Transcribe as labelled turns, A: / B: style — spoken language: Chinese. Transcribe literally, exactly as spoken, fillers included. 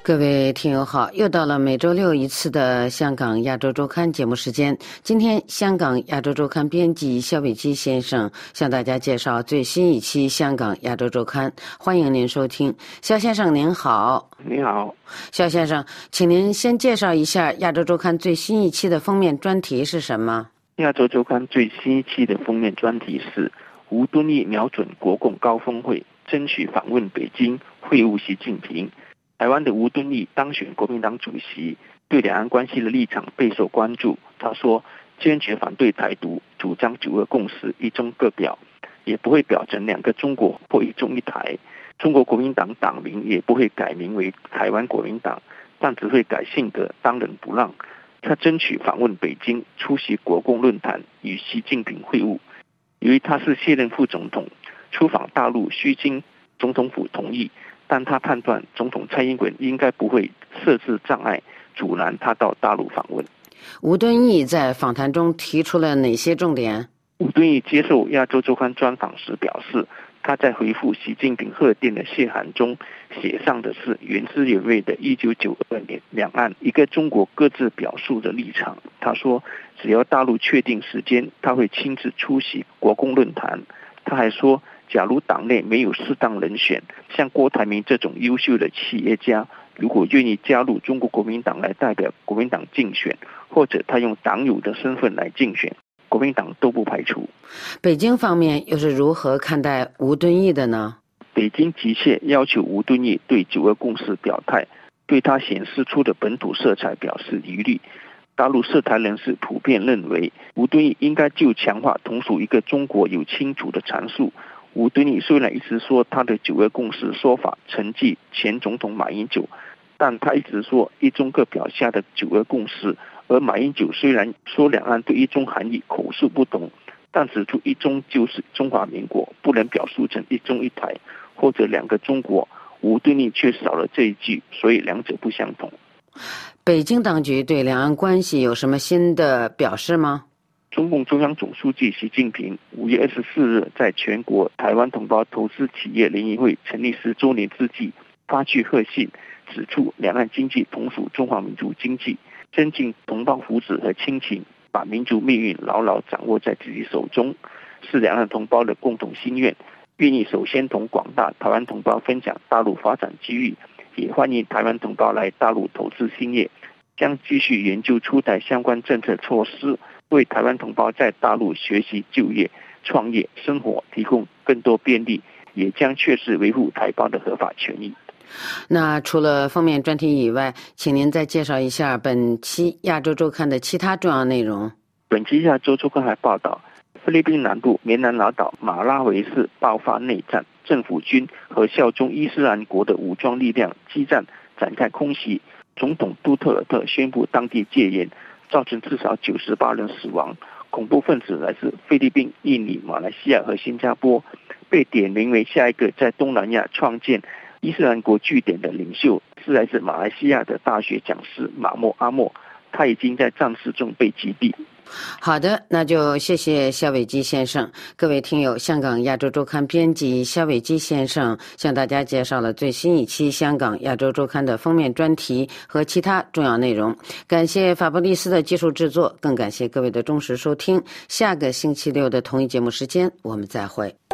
A: 各位听友好，又到了每周六一次的香港亚洲周刊节目时间。今天香港亚洲周刊编辑肖伟基先生向大家介绍最新一期香港亚洲周刊，欢迎您收听。肖先生您好。
B: 你好。
A: 肖先生，请您先介绍一下亚洲周刊最新一期的封面专题是什么？
B: 亚洲周刊最新一期的封面专题是吴敦义瞄准国共高峰会，争取访问北京会晤习近平。台湾的吴敦义当选国民党主席，对两岸关系的立场备受关注。他说坚决反对台独，主张九二共识，一中各表，也不会表成两个中国或一中一台。中国国民党党名也不会改名为台湾国民党，但只会改性格，当仁不让。他争取访问北京，出席国共论坛，与习近平会晤。由于他是卸任副总统，出访大陆需经总统府同意，但他判断总统蔡英文应该不会设置障碍，阻拦他到大陆访问。
A: 吴敦义在访谈中提出了哪些重点？
B: 吴敦义接受亚洲周刊专访时表示，他在回复习近平贺电的谢函中写上的是原汁原味的一九九二年两岸一个中国各自表述的立场。他说只要大陆确定时间，他会亲自出席国共论坛。他还说假如党内没有适当人选，像郭台铭这种优秀的企业家如果愿意加入中国国民党来代表国民党竞选，或者他用党友的身份来竞选，国民党都不排除。
A: 北京方面又是如何看待吴敦义的呢？
B: 北京急切要求吴敦义对九二共识表态，对他显示出的本土色彩表示疑虑。大陆涉台人士普遍认为，吴敦义应该就强化同属一个中国有清楚的阐述。吴敦义虽然一直说他的九二共识说法承继前总统马英九，但他一直说一中各表下的九二共识，而马英九虽然说两岸对一中含义口述不同，但指出一中就是中华民国，不能表述成一中一台或者两个中国。吴敦义却少了这一句，所以两者不相同。
A: 北京当局对两岸关系有什么新的表示吗？
B: 中共中央总书记习近平五月二十四日在全国台湾同胞投资企业联谊会成立十周年之际发去贺信，指出两岸经济同属中华民族经济，增进同胞福祉和亲情，把民族命运牢牢掌握在自己手中，是两岸同胞的共同心愿。愿意首先同广大台湾同胞分享大陆发展机遇，也欢迎台湾同胞来大陆投资兴业，将继续研究出台相关政策措施，为台湾同胞在大陆学习、就业、创业、生活提供更多便利，也将确实维护台胞的合法权益。
A: 那除了封面专题以外，请您再介绍一下本期亚洲周刊的其他重要内容。
B: 本期亚洲周刊还报道，菲律宾南部棉兰老岛马拉维市爆发内战，政府军和效忠伊斯兰国的武装力量激战，展开空袭。总统杜特尔特宣布当地戒严，造成至少九十八人死亡。恐怖分子来自菲律宾、印尼、马来西亚和新加坡，被点名为下一个在东南亚创建伊斯兰国据点的领袖，是来自马来西亚的大学讲师马莫阿莫，他已经在战事中被击毙。
A: 好的，那就谢谢肖伟基先生。各位听友，香港亚洲周刊编辑肖伟基先生向大家介绍了最新一期香港亚洲周刊的封面专题和其他重要内容。感谢法布利斯的技术制作，更感谢各位的忠实收听。下个星期六的同一节目时间，我们再会。